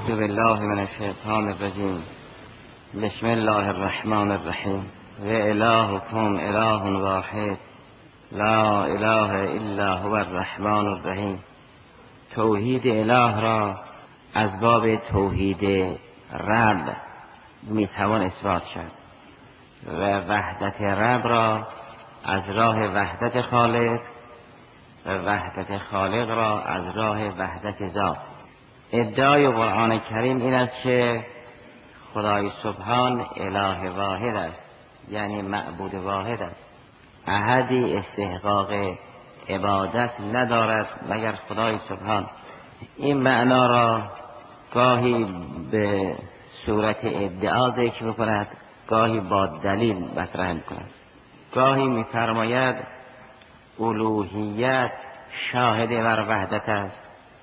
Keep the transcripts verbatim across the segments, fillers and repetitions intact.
اعوذ بالله من الشیطان الرجیم. بسم الله الرحمن الرحیم. و الهکم اله واحد لا اله الا هو الرحمن الرحیم. توحید اله را از باب توحید رب میتوان اثبات کرد و وحدت رب را از راه وحدت خالق و وحدت خالق را از راه وحدت ذات. ادعای قرآن کریم این است که خدای سبحان اله واحد است، یعنی معبود واحد است، احدی استحقاق عبادت ندارد مگر خدای سبحان. این معنا را گاهی به صورت ادعا ذکر می‌کند، گاهی با دلیل مطرح می‌کند. گاهی می‌فرماید الوهیت شاهد بر وحدت است،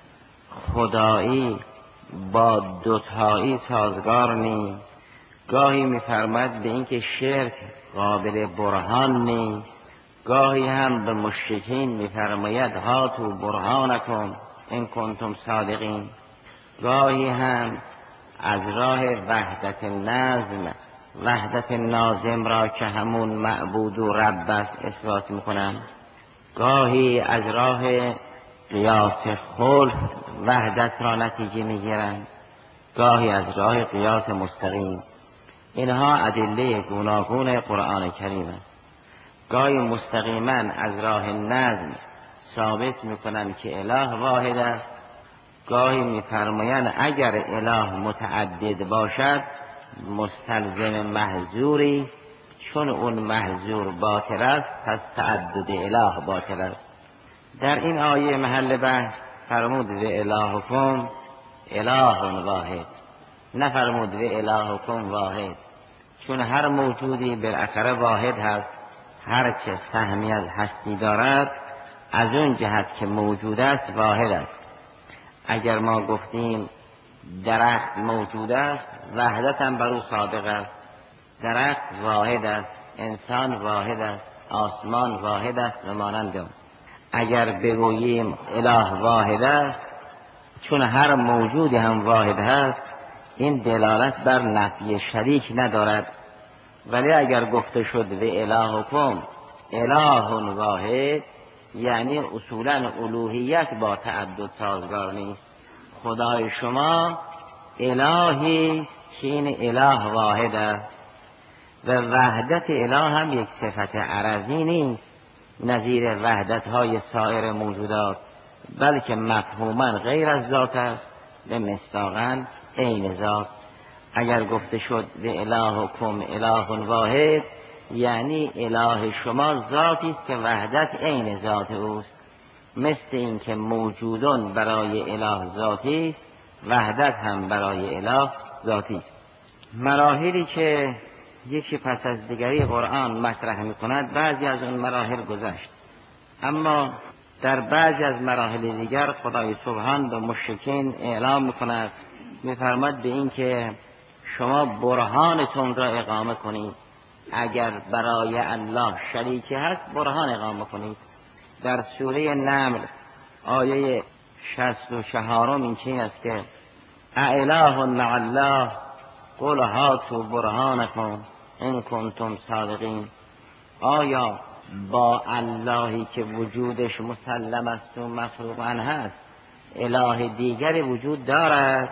خدایی با دوتایی سازگار نیست. گاهی می‌فرماید به اینکه شرک قابل برهان نیست. گاهی هم به مشرکین می‌فرماید هاتوا برهانکم ان کنتم صادقین. گاهی هم از راه وحدت نظم، وحدت ناظم را که همون معبود و رب است اثبات می‌کنند. گاهی از راه قیاس خلف وحدت را نتیجه میگیرند، گاهی از راه قیاس مستقیم. اینها ادله گوناگون قرآن کریم است. گاهی مستقیما از راه نظم ثابت میکنند که اله واحد است، گاهی میفرمایند اگر اله متعدد باشد مستلزم محظوری، چون اون محظور باطل است پس تعدد اله باطل است. در این آیه محل بحث فرمود و الهکم اله واحد، نفرمود و الهکم واحد، چون هر موجودی بالاخره واحد هست. هر چه سهمی از هستی دارد از اون جهت که موجود است واحد است. اگر ما گفتیم درخت موجود است وحدت هم بر او صادق است، درخت واحد است، انسان واحد است، آسمان واحد است و مانند آن. اگر بگوییم اله واحد است چون هر موجودی هم واحد هست، این دلالت بر نفی شریک ندارد. ولی اگر گفته شد و الهکم اله واحد، یعنی اصولا الوهیت با تعدد سازگار نیست. خدای شما الهی که این اله واحد است و وحدت اله هم یک صفت عرضی نیست نظیر وحدت های سایر موجودات، بلکه مفهوما غیر از ذات است و مصداقا عین ذات. اگر گفته شد و الهکم اله واحد، یعنی اله شما ذاتی است که وحدت عین ذات اوست. مثل این که موجودان برای اله ذاتی است، وحدت هم برای اله ذاتی است. مراحلی که یکی پس از دیگری قرآن مطرح می کند، بعضی از اون مراحل گذشت، اما در بعضی از مراحل دیگر خدای سبحان به مشرکین اعلام می کند، می فرماید به این که شما برهانتون را اقامه کنید. اگر برای الله شریکی هست برهان اقامه کنید. در سوره نمل آیه شصت و چهارم این چین است که اله مع الله قل هاتوا برهانکم ان کنتم صادقین. آیا با اللهی که وجودش مسلم است و مفروغ عنه هست اله دیگری وجود دارد؟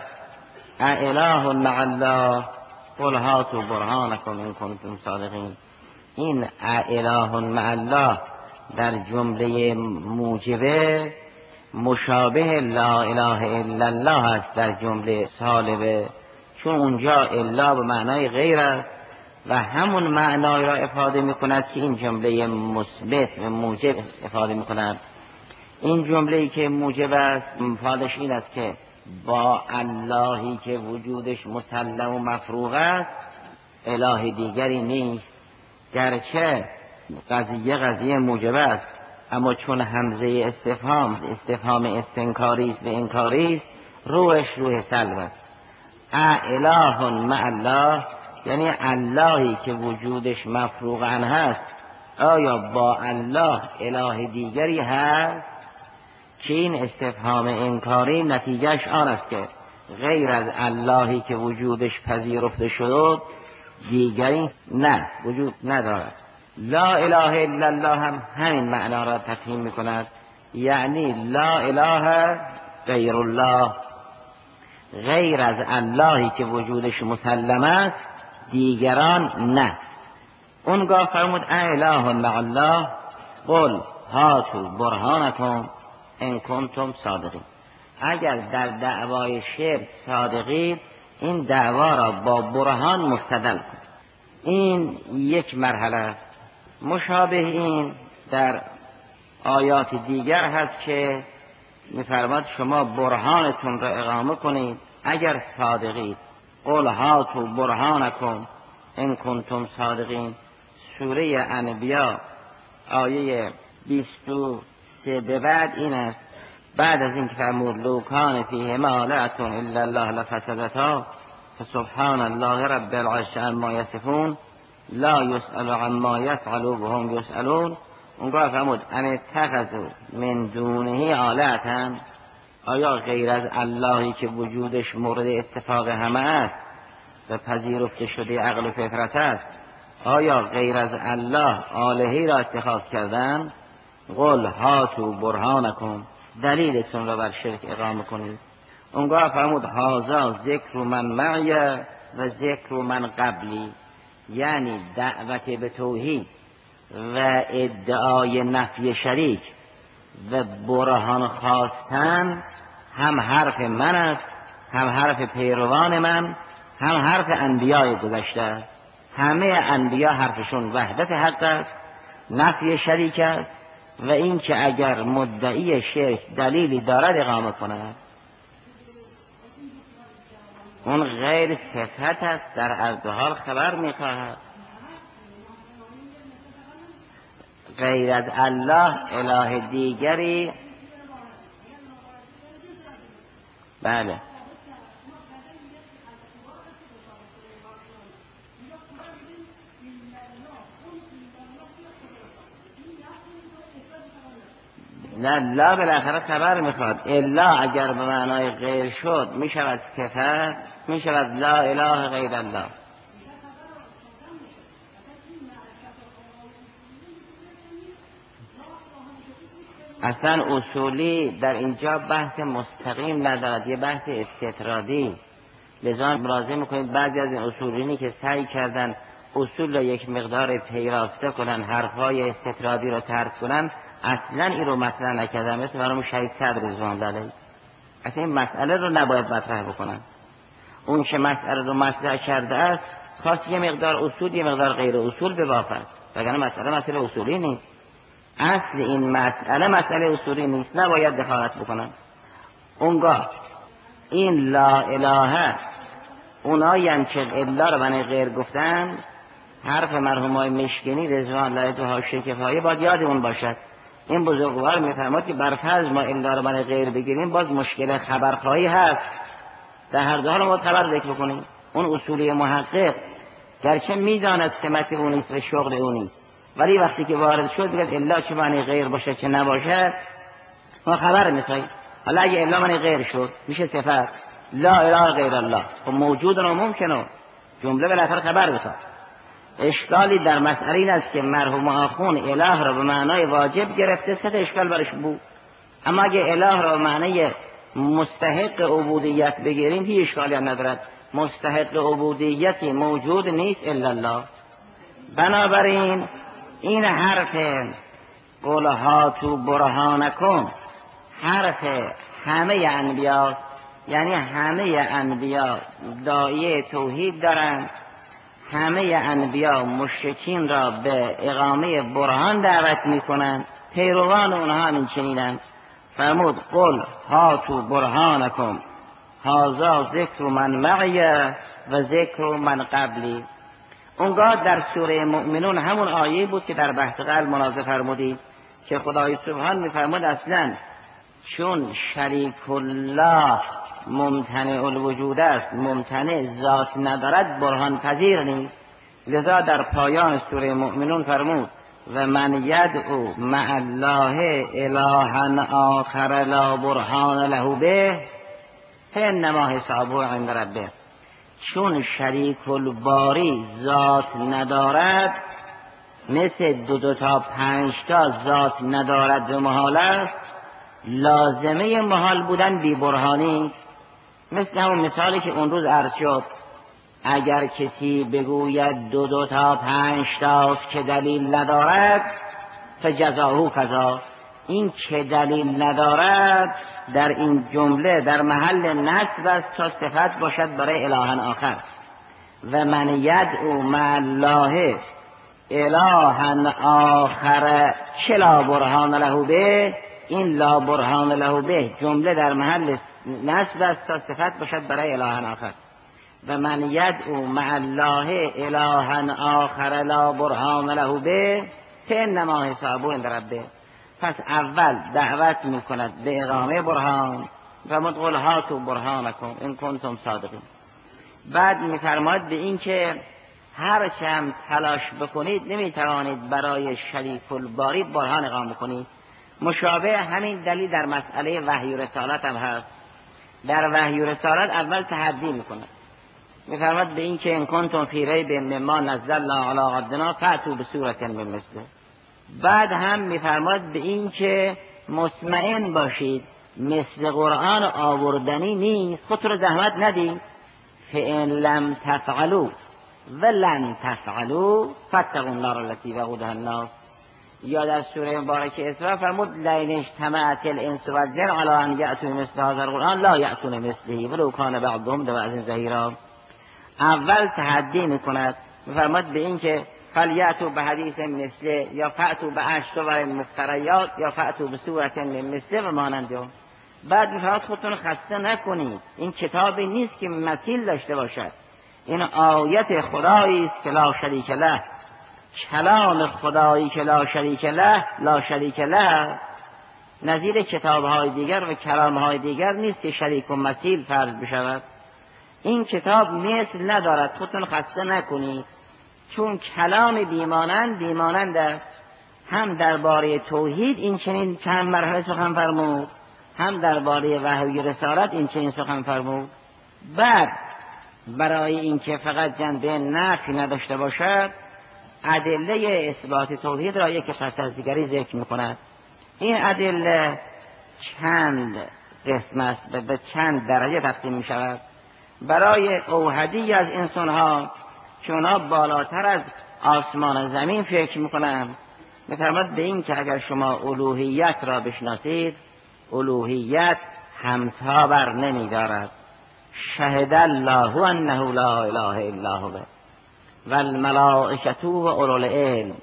اله مع الله قل هاتوا برهانکم ان کنتم صادقین. این اله مع الله در جمله موجبه مشابه لا اله الا الله است در جمله سالبه، چون اونجا الا به معنای غیر است و همون معنای را افاده می کند که این جمله مثبت و موجب افاده می کند. این جمله‌ای که موجب است مفادش این است که با اللهی که وجودش مسلم و مفروغ است اله دیگری نیست. گرچه قضیه قضیه موجب است، اما چون همزه استفهام استفهام استنکاری است و انکاری است، روحش روح سلب است. اله مع الله یعنی اللهی که وجودش مفروغ عنه هست، آیا با الله اله دیگری هست؟ که این استفهام انکاری نتیجهش آن است که غیر از اللهی که وجودش پذیرفته شد دیگری نه وجود ندارد. لا اله الا الله هم همین معنا را تفهیم میکند، یعنی لا اله غیر الله، غیر از اللهی که وجودش مسلم است دیگران نه. اونگاه فرمود اله مع الله قل هاتوا برهانکم ان کنتم صادقین. اگر در دعوای شرک صادقید این دعوا را با برهان مستدل کن. این یک مرحله است. مشابه این در آیات دیگر هست که می‌فرماد شما برهانتون را اقامه کنید اگر صادقید. قل هاتوا برهانکم ان کنتم صادقین. سوره انبیاء آیه بیست و سه به بعد این است. بعد از این که فرمود لو کان فیهما آلهة الا الله لفسدتا فسبحان الله رب العرش عما یصفون لا یسأل عما یفعل وهم یسألون. اونگاه فرمود ام اتخذوا من دونه آلهة، آیا غیر از اللهی که وجودش مورد اتفاق همه است و پذیرفته شده عقل و فطرت است، آیا غیر از الله آلهی را اتخاذ کردن؟ قل هاتوا برهانکم، دلیلتون را بر شرک اقامه کنید. اونگاه فرمود هذا ذکر من معی و ذکر من قبلی، یعنی دعوت به توحید و ادعای نفی شریک و برهان خواستن هم حرف من است، هم حرف پیروان من، هم حرف انبیاء گذشته است. همه انبیا حرفشون وحدت حق است، نفی شریک است و این که اگر مدعی شرک دلیلی دارد اقامه کند. اون غیر صفت است، در عرض حال خبر میخواهد. غیر از الله اله دیگری بله نه لا بالاخره خبر میخواد. الا اگر به معنای غیر شد میشود صفت، میشود لا اله غیر الله. اصلا اصولی در اینجا بحث مستقیم ندارد، یه بحث استطرادی. لذا ملاحظه میکنید بعضی از این اصولینی که سعی کردن اصول را یک مقدار پیراسته کنن، حرفهای استطرادی را ترک کنن، اصلا این رو مطرح نکردن. مثل برامون شهید صدر رضوان الله علیه، اصلا این مسئله رو نباید مطرح بکنن. اون که مسئله رو مطرح کرده است خواست یه مقدار اصول یه مقدار غیر اصول ببافد، وگرنه مسئله مسئله اصولی نیست. اصل این مسئله مسئله اصولی نیست، نباید دخالت بکنن. اونگاه این لا اله اونایی هم که الا رو بنای غیر گفتن، حرف مرحوم های مشکنی رضوان الله تو حاشیه کفایه باید یادمون باشد. این بزرگوار میفرماد که بر فرض ما الا رو بنای غیر بگیریم باز مشکل خبرخواهی هست، در هر دو حال ما خبر ذکر بکنیم. اون اصولی محقق گرچه میداند سمت اون نیست و شغل اون نیست، ولی وقتی که وارد شد بگید الا چه معنی غیر باشه چه نباشه ما خبر میخوایم. حالا اگه الا معنی غیر شد میشه صفت لا اله غیر الله، خب موجود و ممکنه جمله بالاخره خبر بساد. اشکالی در مسئله این است که مرحوم آخون اله را به معنای واجب گرفته، سه اشکال برش بود. اما اگه اله را به معنای مستحق عبودیت بگیریم هیچ اشکالی هم ندارد. مستحق عبودیتی موجود نیست الا الله. بنابراین این حرف قل هاتوا برهانکم حرف همه انبیا، یعنی همه انبیا داعیه توحید دارند، همه انبیا مشرکین را به اقامه برهان دعوت میکنند، پیروان اونها همین چنینند. فرمود قل هاتوا برهانکم هذا ذکر من معی و ذکر من قبلی. اونگاه در سوره مؤمنون همون آیه بود که در بحث قلب مناظره فرمودید که خدای سبحان میفرمود اصلا چون شریک الله ممتنع الوجود است، ممتنع ذات ندارد، برهان پذیر نیست. لذا در پایان سوره مؤمنون فرمود و من یدعو مع الله الها آخر لا برهان له به فانما حسابه عند ربه. چون شریک الباری ذات ندارد، مثل دو دو تا پنج تا ذات ندارد و محال است، لازمه محال بودن بی برهانی. مثل همون مثالی که اون روز عرض شد، اگر کسی بگوید دو دو تا پنج تاست که دلیل ندارد، فجزاهو کذا، این که دلیل ندارد در این جمله در محل نصب است تا صفت باشد برای الها آخر. و من یدعو مع الله الها آخر چه لا برهان له به، این لا برهان له به جمله در محل نصب است تا صفت باشد برای الها آخر. و من یدعو مع الله الها آخر لا برهان له به فانما حسابه عند ربه. پس اول دعوت میکند به اقامه برهان و مدقل هاتوا برهانکم ان کنتم صادقین. بعد میفرماید به این که هر چند تلاش بکنید نمیتوانید برای شریک الباری برهان اقامه کنید. مشابه همین دلیل در مسئله وحی و رسالت هم هست. در وحی و رسالت اول تحدی میکند، میفرماید به این که ان کنتم فی ریب مما نزلنا علی عبدنا فأتوا بسورة من مثله. بعد هم میفرماید به این که مطمئن باشید مثل قرآن آوردنی نیست، خود رو زحمت ندید. فإن لم تفعلوا ولن تفعلوا فاتقوا النار التي وقودها الناس. یا در سوره مبارکه اسراء فرمود لئن اجتمعت الانس والجن علی ان یأتوا مثل هذا القرآن لا یأتون مثله ولو کان بعضهم لبعض ظهیرا. اول تحدی میکند، میفرماید به این که فلیأتوا بحدیث مثله یا فأتوا بعشر مفتریات یا فأتوا بسورة من مثله و مانند اون. بعد میفرماید خودتون خسته نکنید، این کتابی نیست که مثیل داشته باشد، این آیت خدایی است که لا شریک له، کلام خدایی که لا شریک له لا شریک له، نظیر کتاب‌های دیگر و کلام‌های دیگر نیست که شریک و مثیل فرض بشود. این کتاب مثل ندارد، خودتون خسته نکنید، چون کلام بیمانند بیمانند است. هم درباره توحید این چنین چند مرحله سخن فرمود، هم درباره وحی و رسالت این چنین سخن فرمود. بعد برای اینکه فقط جنبه نفی نداشته باشد، ادله اثبات توحید را یک پس از دیگری ذکر می‌کند. این ادله چند قسم است، به چند درجه تقسیم می‌شود. برای اوحدی از انسان‌ها که اونا بالاتر از آسمان و زمین فکر می‌کنند، می‌فرماید به این که اگر شما الوهیت را بشناسید، الوهیت همتا بر نمی‌دارد. شهد الله انه لا اله الا هو و الملائکه و اولو العلم.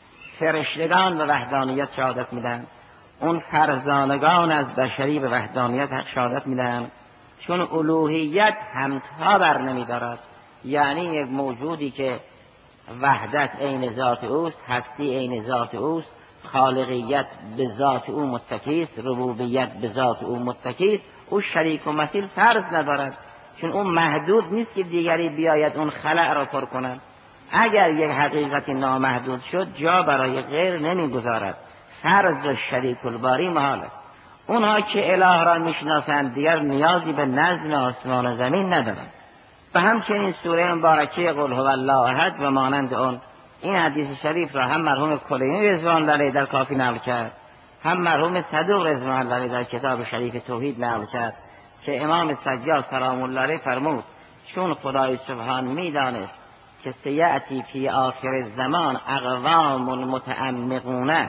فرشتگان به وحدانیت شهادت میدن، اون فرزانگان از بشری به وحدانیت شهادت میدن، چون الوهیت همتا بر نمی‌دارد. یعنی یک موجودی که وحدت عین ذات اوست، هستی عین ذات اوست، خالقیت به ذات او متکی است، ربوبیت به ذات او متکی است، او شریک و مثیل فرض ندارد، چون اون محدود نیست که دیگری بیاید اون خلأ را پر کند. اگر یک حقیقت نامحدود شد جا برای غیر نمیگذارد، فرض شریک الباری محال است. اونها که اله را میشناسند دیگر نیازی به نظم آسمان و زمین ندارند. و همچنین سوره مبارکه قل هو الله احد و مانند اون. این حدیث شریف را هم مرحوم کلینی رضوان الله علیه در کافی نقل کرد، هم مرحوم صدوق رضوان الله علیه در کتاب شریف توحید نقل کرد که امام سجاد سلام الله علیه فرمود چون خدای سبحان میدانست که سیأتی فی آخر الزمان اقوام متعمقون،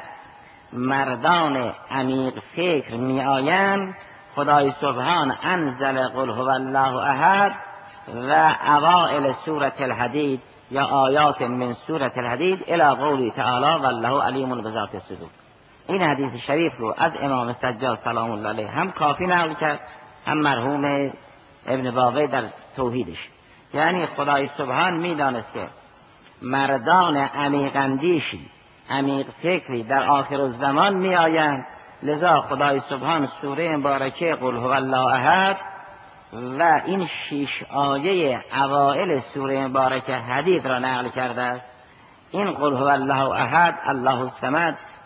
مردان عمیق فکر می آیند، خدای سبحان انزل قل هو الله احد و اوائل سورة الحدید یا آیات من سورة الحدید الی قوله تعالی والله علیم بذات الصدور. این حدیث شریف رو از امام سجاد سلام الله علیه هم کافی نقل کرد، هم مرحوم ابن باقی در توحیدش. یعنی خدای سبحان میدانست که مردان عمیق اندیشی، عمیق فکری در آخر الزمان می آیند، لذا خدای سبحان سوره مبارکه قل هو الله احد و این شش آیه اوائل سوره مبارکه حدید را نقل کرده است. این قل هو الله احد، الله الصمد،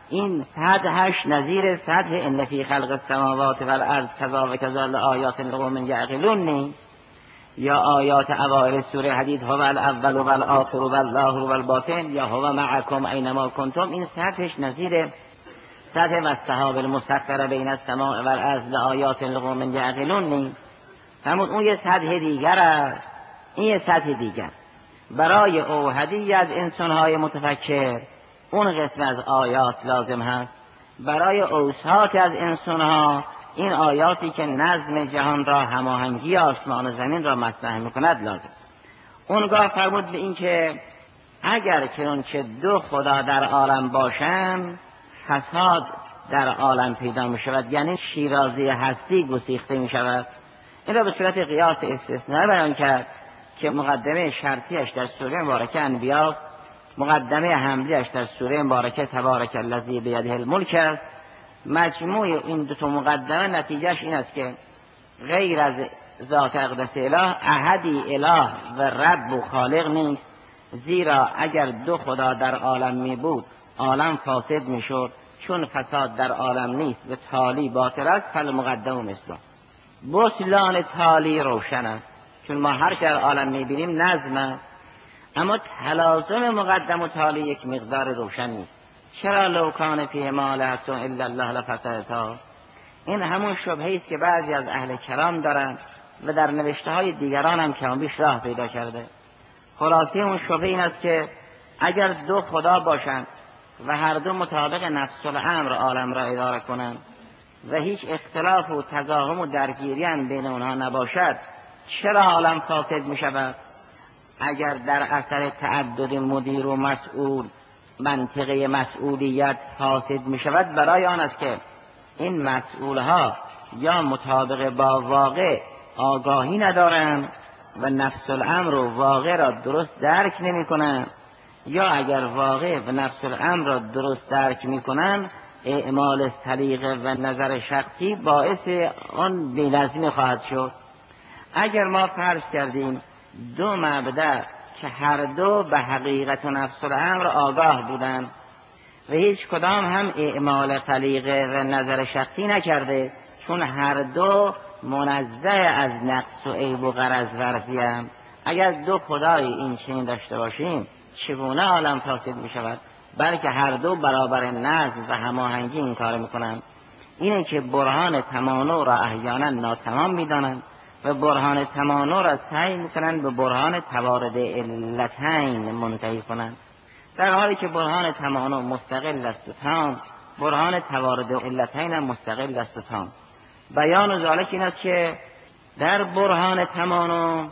این سطحش نظیر سطح ان فی خلق السماوات والارض کذا و کذا لآیات لقوم یعقلون نیست، یا آیات اوائل سوره حدید هو الاول و الاخر و الله و الباطن، یا هو معکم اینما کنتم. این سطحش نظیر سطح والسحاب المسخر بین السماء والارض لآیات لقوم یعقلون نیست. همون اون یه سطح دیگر است، این یه سطح دیگر. برای اوحدی از انسانهای متفکر اون قسم از آیات لازم هست، برای اوساط از انسانها این آیاتی که نظم جهان را، هماهنگی آسمان و زمین را مطرح میکند لازم. اونگاه فرمود به این که اگر چنانچه دو خدا در عالم باشند فساد در عالم پیدا می شود، یعنی شیرازی هستی گسیخته می شود. این را به صورت قیاس استثنایی بیان کرد که مقدمه شرطیش در سوره مبارکه انبیاء، مقدمه حملیش در سوره مبارکه تبارک الذی بیده الملک است. مجموع این دو تا مقدمه نتیجهش این است که غیر از ذات اقدس اله احدی اله و رب و خالق نیست، زیرا اگر دو خدا در عالم می بود عالم فاسد می شد، چون فساد در عالم نیست و تالی باطل است. فالمقدم مثله، بطلان تالی روشن است، چون ما هر که در عالم می بینیم نظم است، اما تلازم مقدم و تالی یک مقدار روشن نیست. چرا لو کان فیه ما آلهة الا الله لفسدتا؟ این همون شبهه است که بعضی از اهل کلام دارند و در نوشته های دیگران هم کم بیش راه پیدا کرده. خلاصه اون شبهه این است که اگر دو خدا باشند و هر دو مطابق نفس الامر عالم را اداره کنند و هیچ اختلاف و تضاهم و درگیری هم بین اونها نباشد، چرا عالم فاسد می شود؟ اگر در اثر تعدد مدیر و مسئول منطقه مسئولیت فاسد می شود، برای آن است که این مسئولها یا مطابق با واقع آگاهی ندارند و نفس الامر و واقع را درست درک نمی کنند، یا اگر واقع و نفس الامر را درست درک می کنند اعمال سلیقه و نظر شخصی باعث آن بی‌نظمی خواهد شد. اگر ما فرض کردیم دو مبدأ که هر دو به حقیقت و نفس الامر آگاه بودند و هیچ کدام هم اعمال سلیقه و نظر شخصی نکرده، چون هر دو منزه از نقص و عیب و غرض ورزی هم. اگر دو خدای این چنین داشته باشیم چگونه عالم فاسد می شود؟ بلکه هر دو برابر نظم و هماهنگی این کار می کنند. اینه که برهان تمانع را احیانا ناتمام می دانند و برهان تمانع را سعی می کنند به برهان توارد علتین منتهی کنند، در حالی که برهان تمانع مستقل است و تام، برهان توارد علتین هم مستقل است و تام. بیان و ذالک این است که در برهان تمانع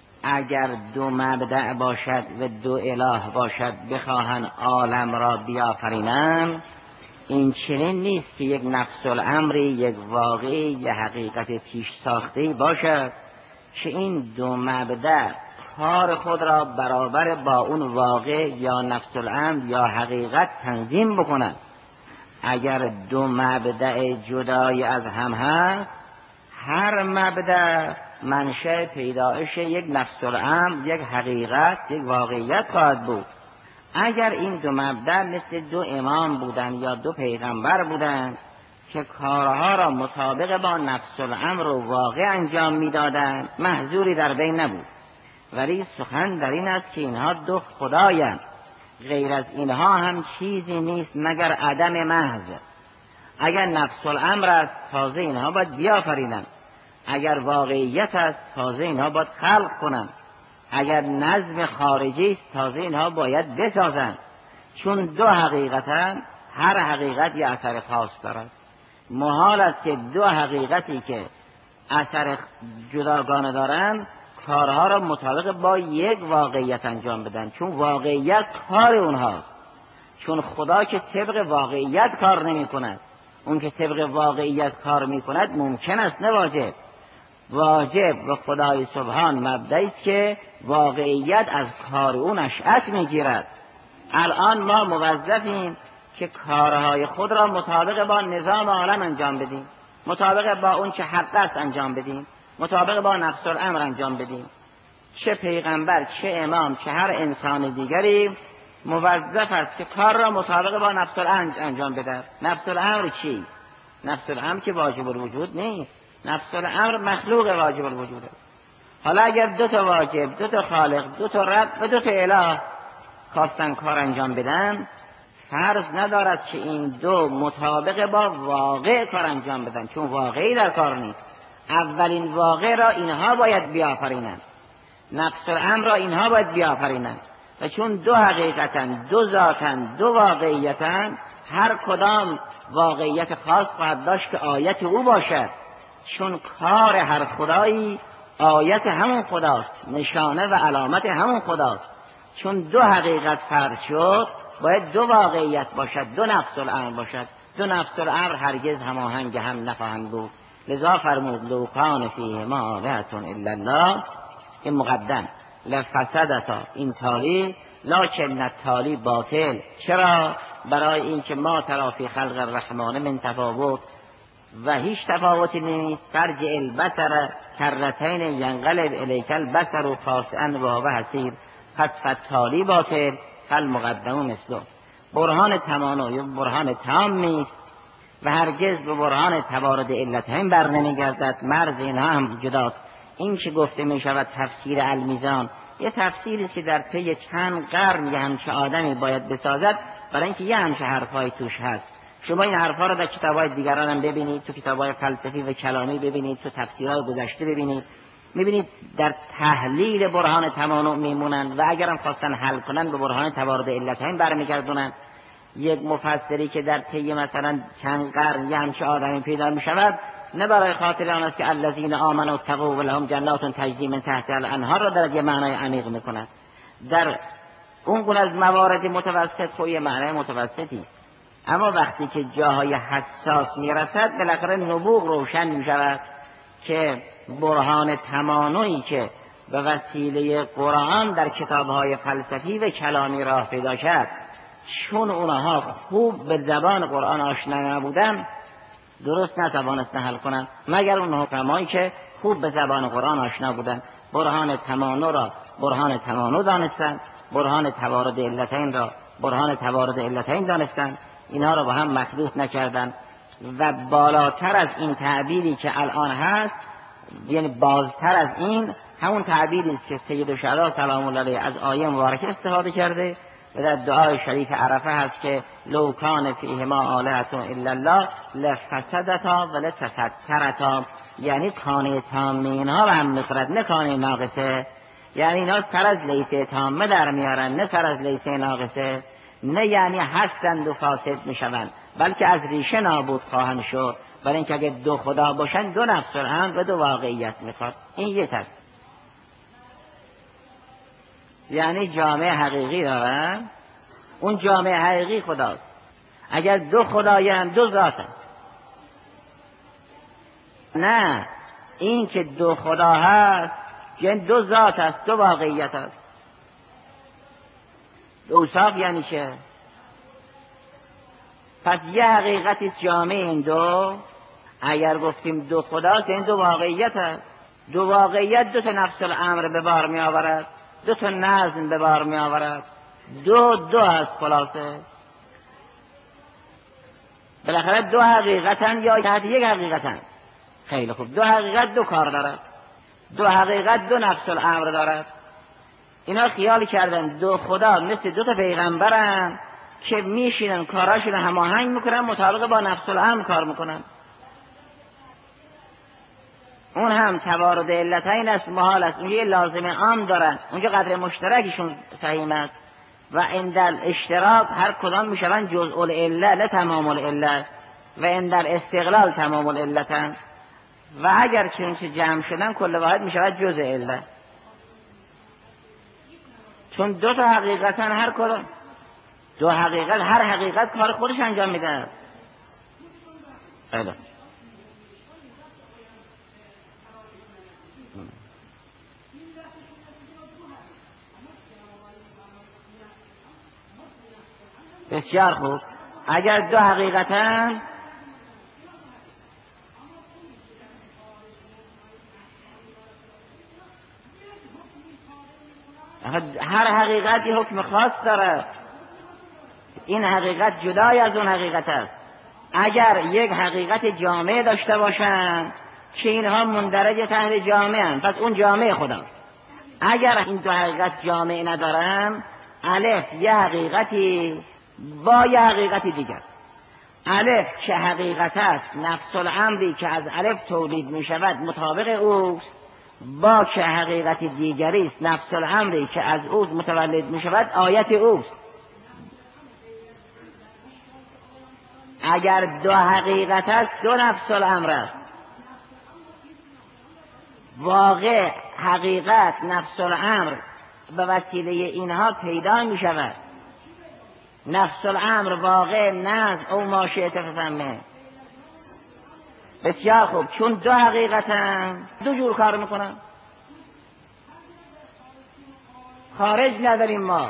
اگر دو مبدأ باشد و دو اله باشد بخواهند عالم را بیافرینند، این چنین نیست که یک نفس الامری، یک واقعی، یک حقیقت پیش ساخته‌ای باشد که این دو مبدأ کار خود را برابر با اون واقع یا نفس الامر یا حقیقت تنظیم بکنند. اگر دو مبدأ جدای از هم هست، هر مبدأ منشأ پیدایش یک نفس الامر، یک حقیقت، یک واقعیت خواهد بود. اگر این دو مبدأ مثل دو امام بودند یا دو پیغمبر بودند که کارها را مطابق با نفس الامر و واقع انجام میدادند، محذوری در بین نبود. ولی سخن در این است که اینها دو خدایند، غیر از اینها هم چیزی نیست مگر عدم محض. اگر نفس الامر است تازه اینها باید بیافرینند، اگر واقعیت است تازه اینها باید خلق کنند، اگر نظم خارجی است تازه اینها باید بسازند. چون دو حقیقتن، هر حقیقت یه اثر خاص دارد. محال است که دو حقیقتی که اثر جداگانه دارند کارها را مطابق با یک واقعیت انجام بدن، چون واقعیت کار اونهاست. چون خدا که طبق واقعیت کار نمی کند، اون که طبق واقعیت کار می کند ممکن است نه واجب. واجب و خدای سبحان مبدأی است که واقعیت از کار اون نشأت می گیرد. الان ما موظفیم که کارهای خود را مطابق با نظام عالم انجام بدیم، مطابق با اون چه حق است انجام بدیم، مطابق با نفس الامر انجام بدیم. چه پیغمبر، چه امام، چه هر انسان دیگری موظف است که کار را مطابق با نفس الامر انجام بده. نفس الامر چی؟ نفس الامر که واجب الوجود نیست، نفس الامر مخلوق واجب الوجود است. حالا اگر دو تا واجب، دو تا خالق، دو تا رب و دو تا اله خواستن کار انجام بدن، فرض ندارد که این دو مطابق با واقع کار انجام بدن، چون واقعی در کار نیست. اولین واقع را اینها باید بیافرینند، نفس الامر را اینها باید بیافرینند، و چون دو حقیقتن، دو ذاتن، دو واقعیتن، هر کدام واقعیت خاص خواهد داشت که آیت او باشد، چون کار هر خدایی آیت همون خداست، نشانه و علامت همون خداست. چون دو حقیقت فرض شد باید دو واقعیت باشد، دو نفس الامر باشد. دو نفس الامر هرگز هماهنگ هم نخواهند بود. لذا فرمود لو کان فیهما آلهة الا الله، این مقدم، لفسدتا، این تالی، لکن التالی باطل. چرا؟ برای اینکه ما ترا فی خلق الرحمن من تفاوت، و هیچ تفاوتی نیست. فرج البصر کرتین ینقلب الیک البصر خاسئا وهو حسیر، پس فتالی باطل فالمقدم مثله. برهان تمامی یا برهان تامی و هرگز به برهان توارد علتین بر نمیگردد. مرز اینها هم جداست. این که گفته می شود تفسیر المیزان، یه تفسیری که در طی چند قرن یه همچه آدمی باید بسازد، برای اینکه یه همچه حرفای توش هست. شما این حرفا رو در کتاب‌های دیگران هم ببینید، تو کتاب‌های فلسفی و کلامی ببینید، تو تفسیرهای گذشته ببینید، می‌بینید در تحلیل برهان تمانع میمونن و اگرم خواستن حل کنن به برهان توارد علتین برمیگردونن. یک مفسری که در طی مثلا چند قرن یه همچه آدمی پیدا می‌شود، نه برای خاطر آن است که الذین آمنوا واتقوا ولهم جنات تجری من تحتها الانهار را در یه معنای عمیق می‌کند. در اون گونه از موارد متوسط خو یه معنای متوسطی، اما وقتی که جاهای حساس میرسد بالاخره نبوغ روشن میشود که برهان تمانعی که به وسیله قرآن در کتابهای فلسفی و کلامی راه پیدا شد، چون اونها خوب به زبان قرآن آشنا نبودن، درست نتوانست حل کنند، مگر اون حکمایی که خوب به زبان قرآن آشنا بودند. برهان تمانع را برهان تمانع دانستند، برهان توارد علتین را برهان توارد علتین دانستند، اینها را با هم مخلوط نکردند. و بالاتر از این تعبیری که الان هست، یعنی بازتر از این، همون تعبیری که سید الشهدا سلام الله علیه از آیه مبارکه استفاده کرده و در دعای شریف عرفه هست که لو کان فیهما آلهة الا الله لفسدتا ولتفکرتا، یعنی کانه تامه اینها به هم میخورد، نه کانه ناقصه. یعنی اینا سر از لیسه تامه در میارن، نه سر از لیسه ناقصه. نه یعنی هستند و فاسد میشوند، بلکه از ریشه نابود خواهند شد. برای اینکه اگه دو خدا باشن، دو نفس الامر و دو واقعیت میخواد. این یک است، یعنی جامعه حقیقی دارن، اون جامعه حقیقی خداست. اگر دو خدایان دو ذاتن، نه، این که دو خدا هست یعنی دو ذات است، دو واقعیت است. اوصاف یعنی چه؟ پس یه حقیقتی جامعه این دو، اگر گفتیم دو خداست این دو واقعیت است. دو واقعیت دو تا نفس الامر به بار می آورد، دو تا نظم به بار می آورد. دو دو است خلاصه. بالاخره دو حقیقتن یا تحت یک حقیقتن. خیلی خوب، دو حقیقت دو کار دارد، دو حقیقت دو نفس الامر دارد. اینا خیال کردن دو خدا مثل دو تا پیغمبرن که میشینن کاراشون هماهنگ میکنن، مطابق با نفس الامر کار میکنن. اون هم توارد علتین است، محال است. اونجا یه لازم عام دارن، اونجا قدر مشترکشون سهیم است. و اندل اشتراک هر کدام میشون جزء العله نه تمام العله، و اندل استقلال تمام العلتن. و اگر چنانچه جمع شدن کل واحد میشود جزء عله، چون دو تا حقیقتن، هر کدام دو حقیقت، هر حقیقت کار خودش انجام میده. خیلی بسیار خوب. اگر دو حقیقتن، هر حقیقتی حکم خاص داره. این حقیقت جدای از اون حقیقت است. اگر یک حقیقت جامع داشته باشند که اینها مندرج تحت جامع هستند، پس اون جامع خدا. اگر این دو حقیقت جامع ندارن، الف یه حقیقتی با یه حقیقتی دیگر. الف که حقیقت است، نفس الامری که از الف تولید می شود مطابق اوست، با که حقیقت دیگری است، نفس الامری که از او متولد می شود آیت اوست. اگر دو حقیقت است، دو نفس الامر است. واقع حقیقت نفس الامر به وسیله اینها پیدا می شود. نفس الامر واقع نزد او ما شئت فسمه. بسیار خوب، چون دو حقیقتن دو جور کار میکنن. خارج نداریم ما،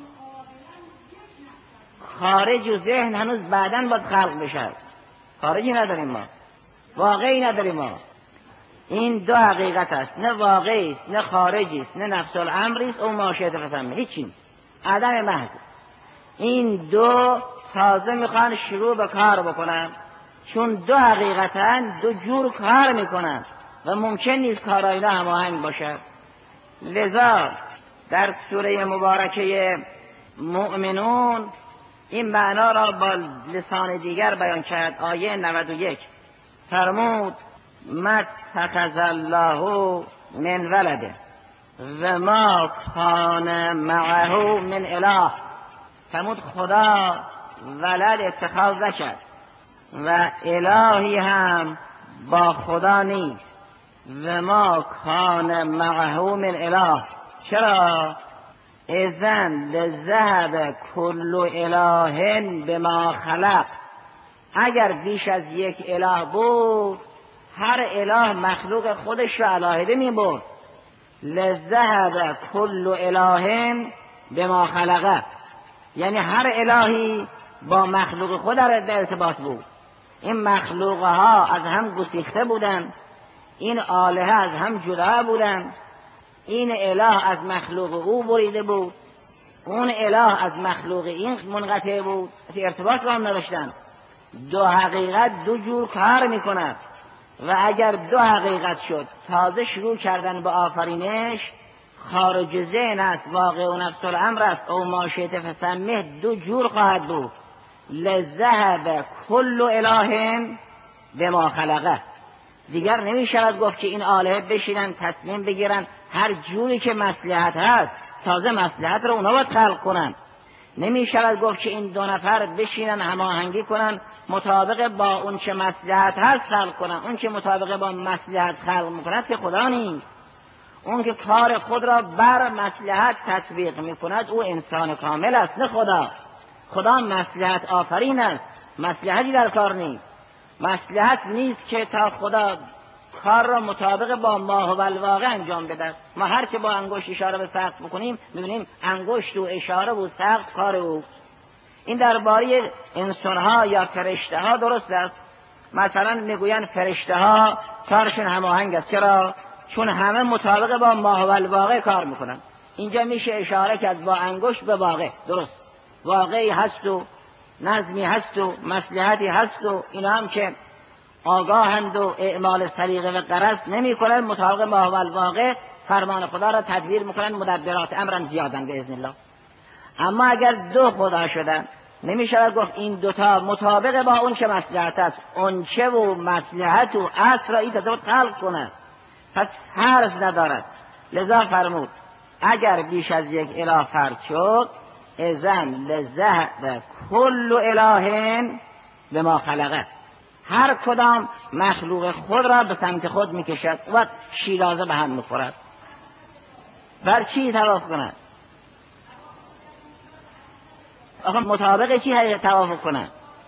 خارج و ذهن هنوز بعداً باید خلق بشه. خارجی نداریم ما، واقعی نداریم ما. این دو حقیقت است، نه واقعی است نه خارجی است نه نفس الامری است او ما شئت فسمه، هیچی نیست، عدم محض. این دو تازه میخوان شروع به کار بکنن، چون دو حقیقتن دو جور کار میکنن و ممکن نیست کار اینا هماهنگ باشد. لذا در سوره مبارکه مؤمنون این معنا را با لسان دیگر بیان کرد. آیه نود و یک فرمود ما اتخذ الله من ولده و ما کان معه من اله. فرمود خدا ولد اتخاذ نکرد و الهی هم با خدا نیست. و ما کان معه من اله. چرا؟ اذن لذهب کل اله بما خلق. اگر بیش از یک اله بود، هر اله مخلوق خودش را علاهده می برد. لذهب کل اله بما خلقه، یعنی هر الهی با مخلوق خود در ارتباط بود. این مخلوق ها از هم گسیخته بودند، این آلهه از هم جدا بودند. این اله از مخلوق او بریده بود، اون اله از مخلوق این منقطع بود، ارتباط با هم نداشتند. دو حقیقت دو جور کار میکند و اگر دو حقیقت شد تازه شروع کردن به آفرینش، خارج ذهن است، واقع و نفس الامر است، او ما شئت فسمه، دو جور خواهد بود. لذهب کل اله بما خلقه. دیگر نمی شود گفت که این آلهه بشینن تصمیم بگیرن هر جوری که مصلحت هست، تازه مصلحت رو اونا باید خلق کنن. نمی شود گفت که این دو نفر بشینن هماهنگی کنن مطابق با اون چه مصلحت هست خلق کنن. اون که مطابق با مصلحت خلق میکند که خدا نیست. اون که کار خود را بر مصلحت تطبیق میکند او انسان کامل است، نه خدا. خدا مصلحت آفرین است، مصلحتی در کار نیست. مصلحت نیست که تا خدا کار را مطابق با ما و الواقع انجام بده. ما هر که با انگشت اشاره به سقف بکنیم میبینیم انگشت و اشاره و سقف کار او. این درباره انسان ها یا فرشته ها درست است. مثلا میگوین فرشته ها کارشون هماهنگ است. چرا؟ چون همه مطابق با ما و الواقع کار میکنن. اینجا میشه اشاره کرد با انگشت به واقع. درست، واقعی هست و نظمی هست و مصلحتی هست و اینا هم که آگاهند و اعمال سلیقه و غرض نمی کنن، مطابق ما و الواقع فرمان خدا را تدبیر میکنن، مدبرات امرم زیادن به اذن الله. اما اگر دو خدا شدن، نمی شود گفت این دوتا مطابق با اون چه مصلحت است، اون چه و مصلحت و اصل را این تطابق خلق کنه، پس حرف ندارد. لذا فرمود اگر بیش از یک اله فرد شد، اذن لذهب کل اله بما خلقه. هر کدام مخلوق خود را به سمت خود میکشد و شیرازه به هم میخورد. بر چی توافق کند؟ آخه مطابق چی توافق کند؟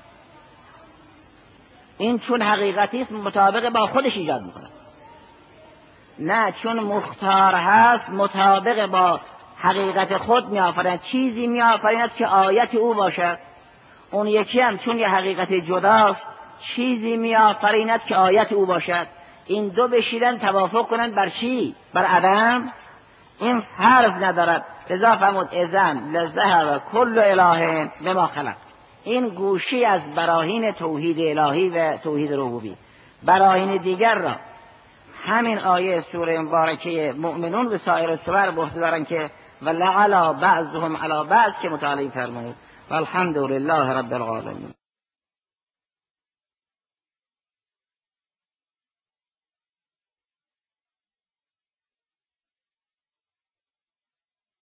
این چون حقیقتی است مطابق با خودش ایجاد میکند. نه، چون مختار هست مطابق با حقیقت خود میآفریند. چیزی میآفریند که آیت او باشد. اون یکی هم چون یه حقیقت جداست چیزی میآفریند که آیت او باشد. این دو بشیدن توافق کنند بر چی؟ بر عدم. این حرف ندارد. لذا فرمود اذن لذهب کل اله بما خلق. این گوشی از براهین توحید الهی و توحید ربوبی. براهین دیگر را همین آیه سوره مبارکه مؤمنون و سایر سور به عهده دارن که ولعلی بعضهم علی بعض که مطالعه فرمایید. والحمد لله رب العالمین.